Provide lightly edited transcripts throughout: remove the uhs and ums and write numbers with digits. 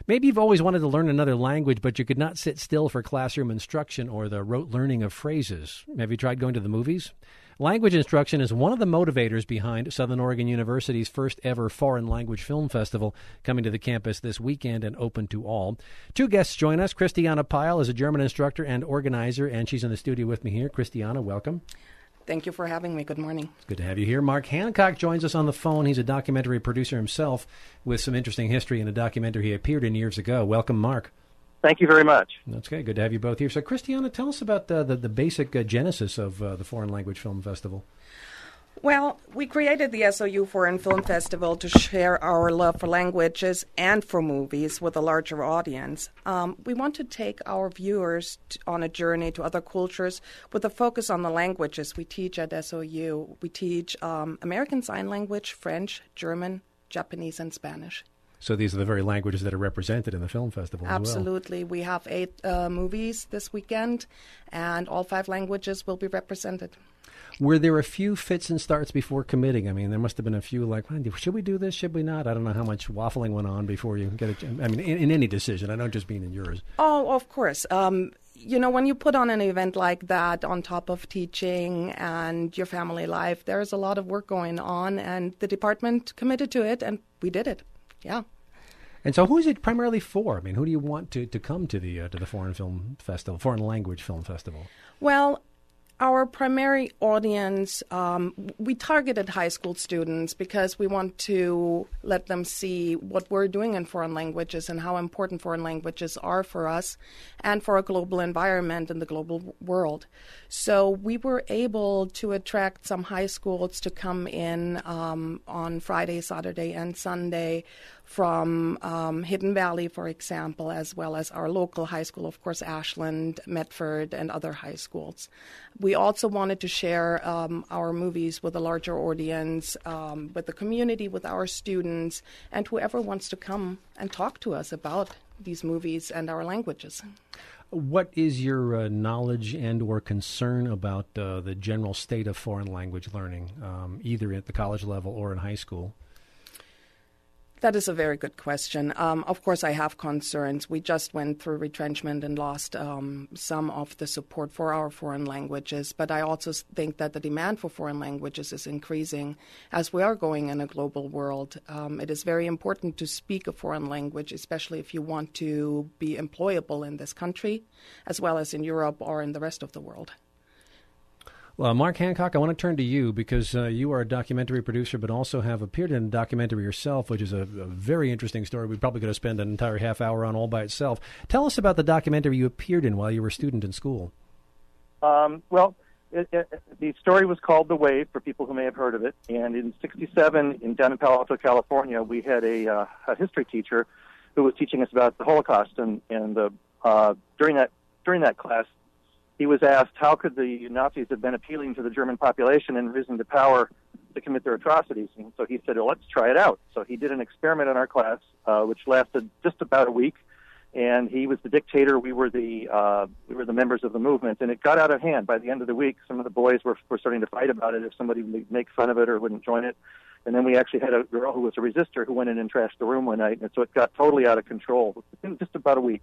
Maybe you've always wanted to learn another language, but you could not sit still for classroom instruction or the rote learning of phrases. Have you tried going to the movies? Language instruction is one of the motivators behind Southern Oregon University's first ever foreign language film festival, coming to the campus this weekend and open to all. Two guests join us. Christiana Pyle is a German instructor and organizer, and she's in the studio with me here. Christiana, welcome. Thank you for having me. Good morning. It's good to have you here. Mark Hancock joins us on the phone. He's a documentary producer himself with some interesting history in a documentary he appeared in years ago. Welcome, Mark. Thank you very much. That's okay. Good to have you both here. So, Christiana, tell us about the basic genesis of the Foreign Language Film Festival. Well, we created the SOU Foreign Film Festival to share our love for languages and for movies with a larger audience. We want to take our viewers on a journey to other cultures with a focus on the languages we teach at SOU. We teach American Sign Language, French, German, Japanese, and Spanish. So these are the very languages that are represented in the film festival Absolutely. as well. We have 8 movies this weekend, and all 5 languages will be represented. Were there a few fits and starts before committing? I mean, there must have been a few like, should we do this? Should we not? I don't know how much waffling went on before you get it. I mean, in any decision. I don't just mean in yours. Oh, of course. You know, when you put on an event like that on top of teaching and your family life, there's a lot of work going on, and the department committed to it, and we did it. Yeah. And so who is it primarily for? I mean, who do you want to come to the Foreign Film Festival, Foreign Language Film Festival? Well, our primary audience, we targeted high school students because we want to let them see what we're doing in foreign languages and how important foreign languages are for us and for a global environment in the global world. So we were able to attract some high schools to come in on Friday, Saturday, and Sunday from Hidden Valley, for example, as well as our local high school, of course, Ashland, Medford, and other high schools. We also wanted to share our movies with a larger audience, with the community, with our students, and whoever wants to come and talk to us about these movies and our languages. What is your knowledge and or concern about the general state of foreign language learning, either at the college level or in high school? That is a very good question. Of course, I have concerns. We just went through retrenchment and lost some of the support for our foreign languages. But I also think that the demand for foreign languages is increasing as we are going in a global world. It is very important to speak a foreign language, especially if you want to be employable in this country, as well as in Europe or in the rest of the world. Well, Mark Hancock, I want to turn to you because you are a documentary producer but also have appeared in a documentary yourself, which is a very interesting story. We're probably going to spend an entire half hour on all by itself. Tell us about the documentary you appeared in while you were a student in school. Well, the story was called The Wave, for people who may have heard of it. And in '67, down in Palo Alto, California, we had a history teacher who was teaching us about the Holocaust. And during that class, he was asked how could the Nazis have been appealing to the German population and risen to power to commit their atrocities. And so he said, well, let's try it out. So he did an experiment in our class, which lasted just about a week. And he was the dictator. We were the members of the movement. And it got out of hand. By the end of the week, some of the boys were starting to fight about it if somebody would make fun of it or wouldn't join it. And then we actually had a girl who was a resistor who went in and trashed the room one night. And so it got totally out of control in just about a week.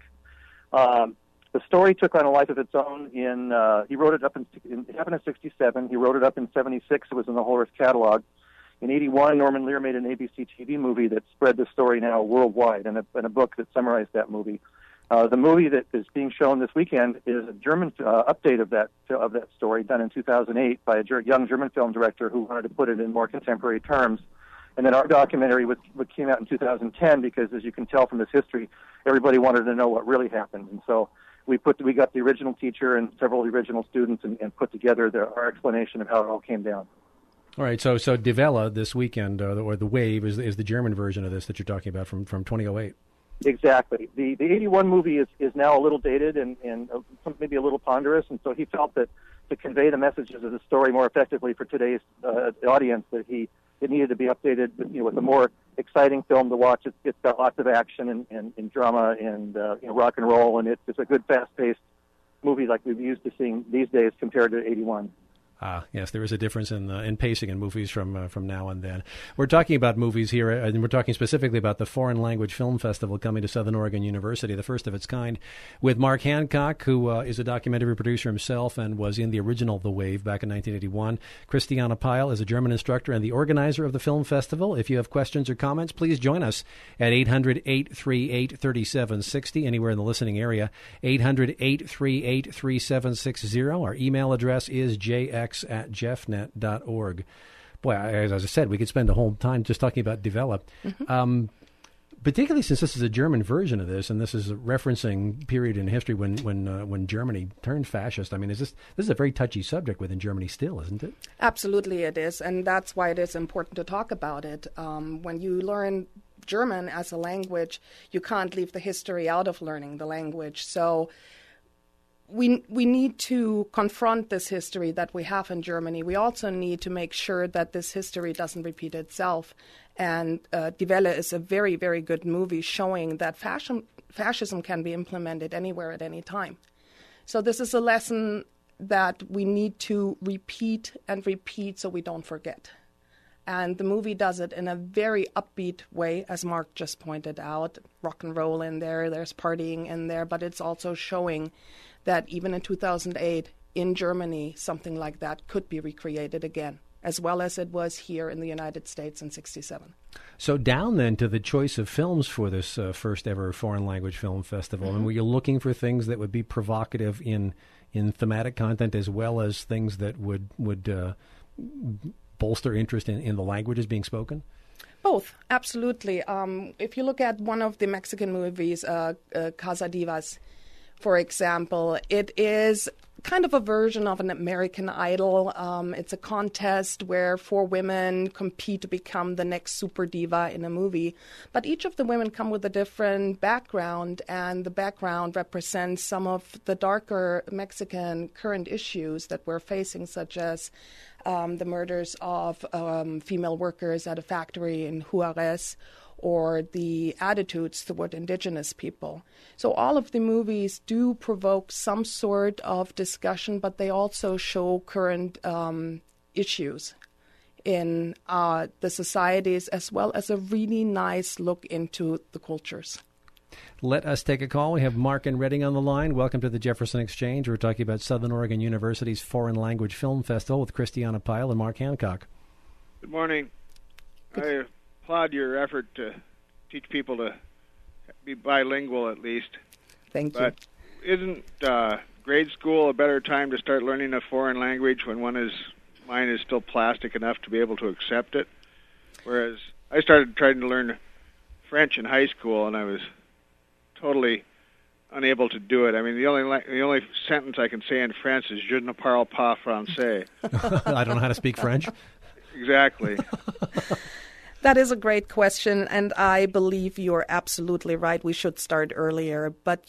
The story took on a life of its own. He wrote it up it happened in '67. He wrote it up in '76. It was in the Horus catalog. In '81, Norman Lear made an ABC TV movie that spread the story now worldwide, and a book that summarized that movie. The movie that is being shown this weekend is a German update of that story, done in 2008 by a young German film director who wanted to put it in more contemporary terms. And then our documentary, what came out in 2010, because as you can tell from this history, everybody wanted to know what really happened, and so we got the original teacher and several of the original students and put together our explanation of how it all came down. All right, so Die Welle this weekend, or The Wave, is the German version of this that you're talking about from 2008. Exactly. The '81 movie is now a little dated and maybe a little ponderous, and so he felt that to convey the messages of the story more effectively for today's audience, that it needed to be updated with a more exciting film to watch. It's got lots of action and drama and rock and roll, and it's a good fast-paced movie like we've used to seeing these days compared to '81. Yes, there is a difference in pacing in movies from now and then. We're talking about movies here, and we're talking specifically about the Foreign Language Film Festival coming to Southern Oregon University, the first of its kind, with Mark Hancock, who is a documentary producer himself and was in the original The Wave back in 1981. Christiana Pyle is a German instructor and the organizer of the film festival. If you have questions or comments, please join us at 800-838-3760, anywhere in the listening area, 800-838-3760. Our email address is jx@jeffnet.org. Boy, as I said, we could spend the whole time just talking about Develop. Particularly since this is a German version of this, and this is referencing period in history when Germany turned fascist. I mean, this is a very touchy subject within Germany still, isn't it? Absolutely it is, and that's why it is important to talk about it. When you learn German as a language, you can't leave the history out of learning the language. So we need to confront this history that we have in Germany. We also need to make sure that this history doesn't repeat itself. And Die Welle is a very, very good movie showing that fascism can be implemented anywhere at any time. So this is a lesson that we need to repeat and repeat so we don't forget. And the movie does it in a very upbeat way, as Mark just pointed out. Rock and roll in there, there's partying in there, but it's also showing that even in 2008, in Germany, something like that could be recreated again, as well as it was here in the United States in 1967. So down then to the choice of films for this first ever Foreign Language Film Festival. And were you looking for things that would be provocative in thematic content as well as things that would bolster interest in the languages being spoken? Both, absolutely. If you look at one of the Mexican movies, Casa Divas, for example, it is kind of a version of an American Idol. It's a contest where 4 women compete to become the next super diva in a movie. But each of the women come with a different background, and the background represents some of the darker Mexican current issues that we're facing, such as the murders of female workers at a factory in Juarez, or the attitudes toward indigenous people. So all of the movies do provoke some sort of discussion, but they also show current issues in the societies, as well as a really nice look into the cultures. Let us take a call. We have Mark in Reading on the line. Welcome to the Jefferson Exchange. We're talking about Southern Oregon University's Foreign Language Film Festival with Christiana Pyle and Mark Hancock. Good morning. I applaud your effort to teach people to be bilingual at least. Thank you. But isn't grade school a better time to start learning a foreign language when mind is still plastic enough to be able to accept it? Whereas I started trying to learn French in high school, and I was totally unable to do it. I mean, the only sentence I can say in French is "Je ne parle pas français." I don't know how to speak French. Exactly. That is a great question, and I believe you're absolutely right. We should start earlier, but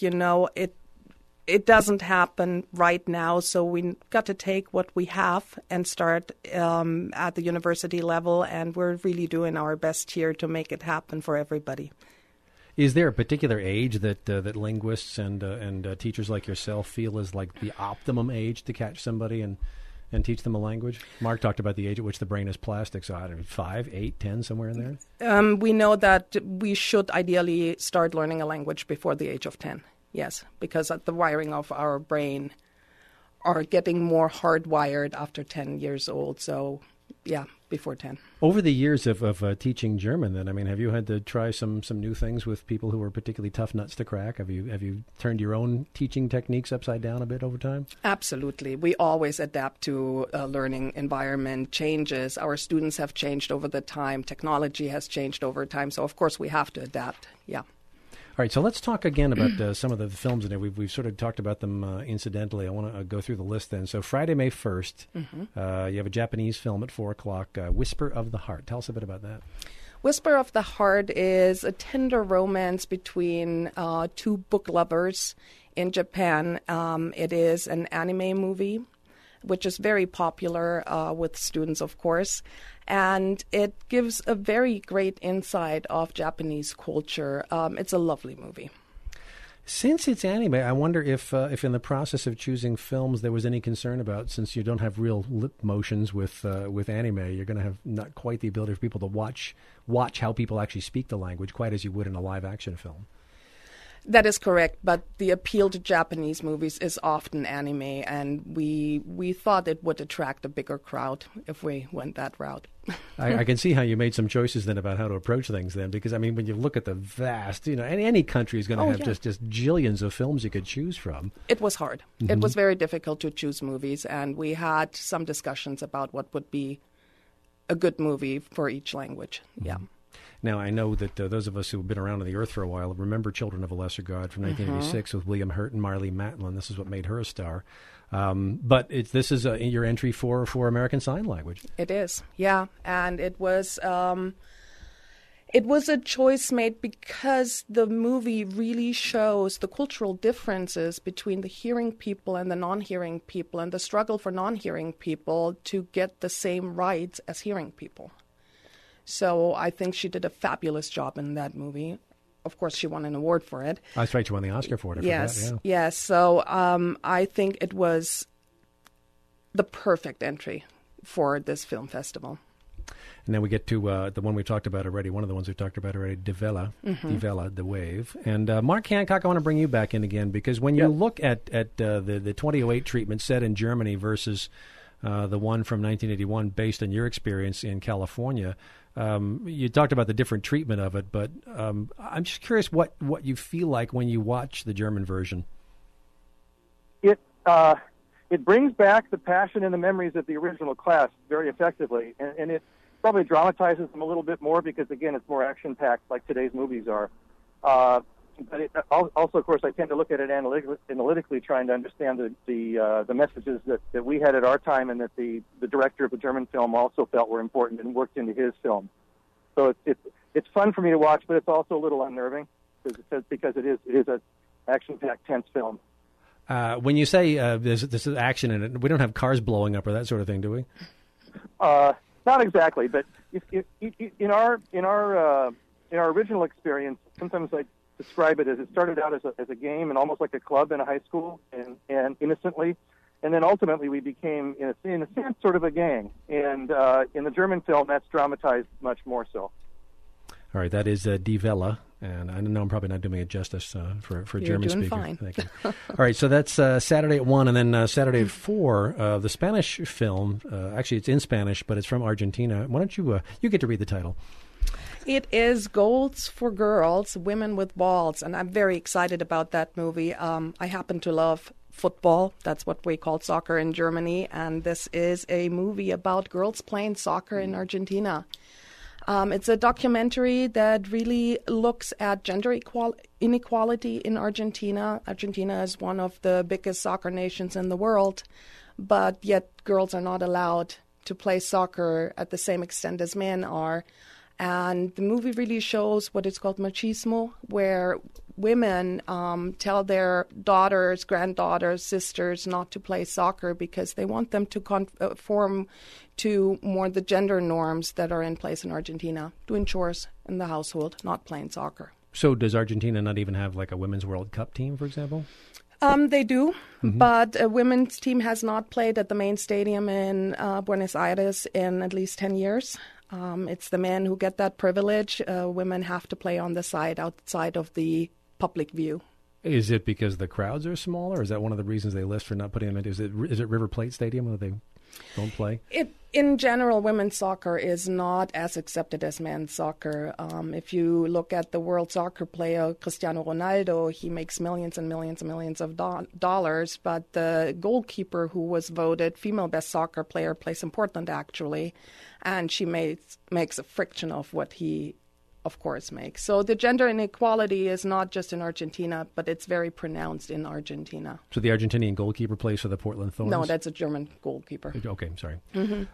it doesn't happen right now, so we got to take what we have and start at the university level, and we're really doing our best here to make it happen for everybody. Is there a particular age that linguists and teachers like yourself feel is like the optimum age to catch somebody and teach them a language? Mark talked about the age at which the brain is plastic, so I don't know, 5, 8, 10, somewhere in there? We know that we should ideally start learning a language before the age of 10, yes, because the wiring of our brain are getting more hardwired after 10 years old, so yeah, before 10. Over the years of teaching German, then, I mean, have you had to try some new things with people who are particularly tough nuts to crack? Have you turned your own teaching techniques upside down a bit over time? Absolutely. We always adapt to learning environment changes. Our students have changed over the time. Technology has changed over time. So, of course, we have to adapt. Yeah. All right, so let's talk again about some of the films in there. We've sort of talked about them incidentally. I want to go through the list then. So Friday, May 1st, you have a Japanese film at 4 o'clock, Whisper of the Heart. Tell us a bit about that. Whisper of the Heart is a tender romance between 2 book lovers in Japan. It is an anime movie, which is very popular with students, of course. And it gives a very great insight of Japanese culture. It's a lovely movie. Since it's anime, I wonder if in the process of choosing films there was any concern about, since you don't have real lip motions with anime, you're going to have not quite the ability for people to watch how people actually speak the language quite as you would in a live action film. That is correct, but the appeal to Japanese movies is often anime, and we thought it would attract a bigger crowd if we went that route. I can see how you made some choices then about how to approach things then, because I mean, when you look at the vast, any country is going to have just jillions of films you could choose from. It was hard. Mm-hmm. It was very difficult to choose movies, and we had some discussions about what would be a good movie for each language. Mm-hmm. Yeah. Now, I know that those of us who have been around on the earth for a while remember Children of a Lesser God from 1986 with William Hurt and Marlee Matlin. This is what made her a star. But this is your entry for American Sign Language. It is, yeah. And it was a choice made because the movie really shows the cultural differences between the hearing people and the non-hearing people, and the struggle for non-hearing people to get the same rights as hearing people. So I think she did a fabulous job in that movie. Of course, she won an award for it. That's right, she won the Oscar for it. Yes. So I think it was the perfect entry for this film festival. And then we get to the one we talked about already, one of the ones we talked about already, Die Welle, The Wave. And Mark Hancock, I want to bring you back in again, because when you look at the 2008 treatment set in Germany versus the one from 1981 based on your experience in California, you talked about the different treatment of it, but I'm just curious what you feel like when you watch the German version. It brings back the passion and the memories of the original class very effectively, and it probably dramatizes them a little bit more because, again, it's more action-packed like today's movies are. But also, of course, I tend to look at it analytically, trying to understand the messages that we had at our time, and that the director of the German film also felt were important and worked into his film. So it's fun for me to watch, but it's also a little unnerving because it is an action-packed, tense film. When you say this is action in it, we don't have cars blowing up or that sort of thing, do we? Not exactly, but if in our original experience, sometimes I describe it as it started out as a game and almost like a club in a high school and innocently, and then ultimately we became in a sense sort of a gang. And in the German film, that's dramatized much more so. All right, that is Die Welle, and I know I'm probably not doing it justice for German speakers. Fine. Thank you. All right, so that's Saturday at 1, and then Saturday at 4, the Spanish film. Actually, it's in Spanish, but it's from Argentina. Why don't you get to read the title? It is Goals for Girls, Women with Balls, and I'm very excited about that movie. I happen to love football. That's what we call soccer in Germany, and this is a movie about girls playing soccer in Argentina. It's a documentary that really looks at gender inequality in Argentina. Argentina is one of the biggest soccer nations in the world, but yet girls are not allowed to play soccer at the same extent as men are. And the movie really shows what is called machismo, where women tell their daughters, granddaughters, sisters not to play soccer because they want them to conform to more the gender norms that are in place in Argentina, doing chores in the household, not playing soccer. So does Argentina not even have like a Women's World Cup team, for example? They do, but a women's team has not played at the main stadium in Buenos Aires in at least 10 years. It's the men who get that privilege. Women have to play on the side outside of the public view. Is it because the crowds are smaller? Or is that one of the reasons they list for not putting them in? Is it River Plate Stadium where they don't play? In general, women's soccer is not as accepted as men's soccer. If you look at the world soccer player Cristiano Ronaldo, he makes millions and millions and millions of dollars, but the goalkeeper who was voted female best soccer player plays in Portland, actually, and she makes a fraction of what he, of course, makes. So the gender inequality is not just in Argentina, but it's very pronounced in Argentina. So the Argentinian goalkeeper plays for the Portland Thorns? No, that's a German goalkeeper. Okay, I'm sorry.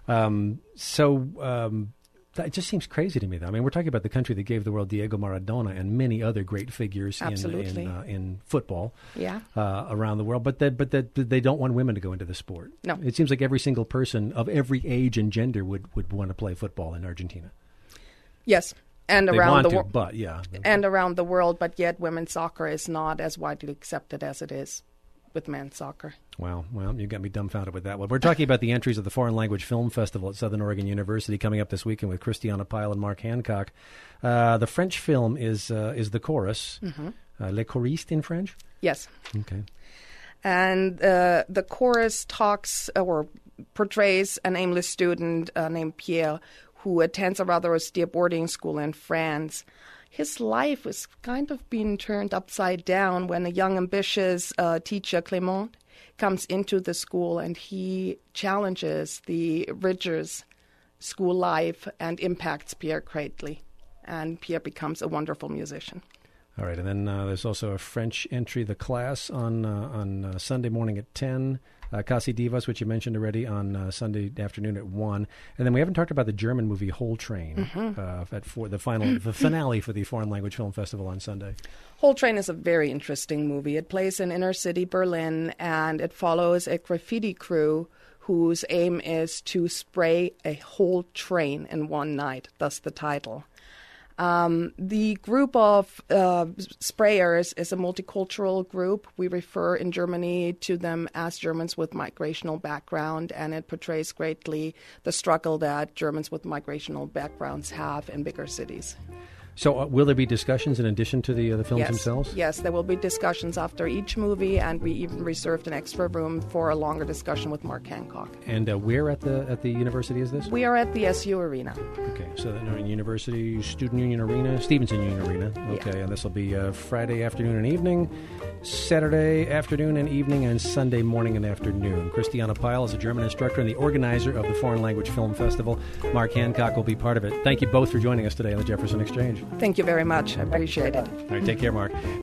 That just seems crazy to me, though. I mean, we're talking about the country that gave the world Diego Maradona and many other great figures in football around the world, but they don't want women to go into the sport. No. It seems like every single person of every age and gender would want to play football in Argentina. Yes. And they around want the to, world, but yeah. and around the world, but yet women's soccer is not as widely accepted as it is with men's soccer. Wow. Well, you got me dumbfounded with that one. We're talking about the entries of the Foreign Language Film Festival at Southern Oregon University coming up this weekend with Christiana Pyle and Mark Hancock. The French film is The Chorus. Les Choristes in French? Yes. Okay. And the chorus talks or portrays an aimless student named Pierre who attends a rather austere boarding school in France. His life is kind of being turned upside down when a young, ambitious teacher, Clément, comes into the school, and he challenges the rigorous school life and impacts Pierre greatly. And Pierre becomes a wonderful musician. All right, and then there's also a French entry, The Class, on Sunday morning at 10. Kasi Divas, which you mentioned already, on Sunday afternoon at 1. And then we haven't talked about the German movie Whole Train the finale for the Foreign Language Film Festival on Sunday. Whole Train is a very interesting movie. It plays in inner city Berlin, and it follows a graffiti crew whose aim is to spray a whole train in one night, thus the title. The group of sprayers is a multicultural group. We refer in Germany to them as Germans with migrational background, and it portrays greatly the struggle that Germans with migrational backgrounds have in bigger cities. So will there be discussions in addition to the films themselves? Yes, there will be discussions after each movie, and we even reserved an extra room for a longer discussion with Mark Hancock. And where at the university is this? We are at the SU Arena. Okay, so the University Student Union Arena, Stevenson Union Arena. Okay, Yeah. And this will be Friday afternoon and evening, Saturday afternoon and evening, and Sunday morning and afternoon. Christiana Pyle is a German instructor and the organizer of the Foreign Language Film Festival. Mark Hancock will be part of it. Thank you both for joining us today on the Jefferson Exchange. Thank you very much. I appreciate it. All right, take care, Mark.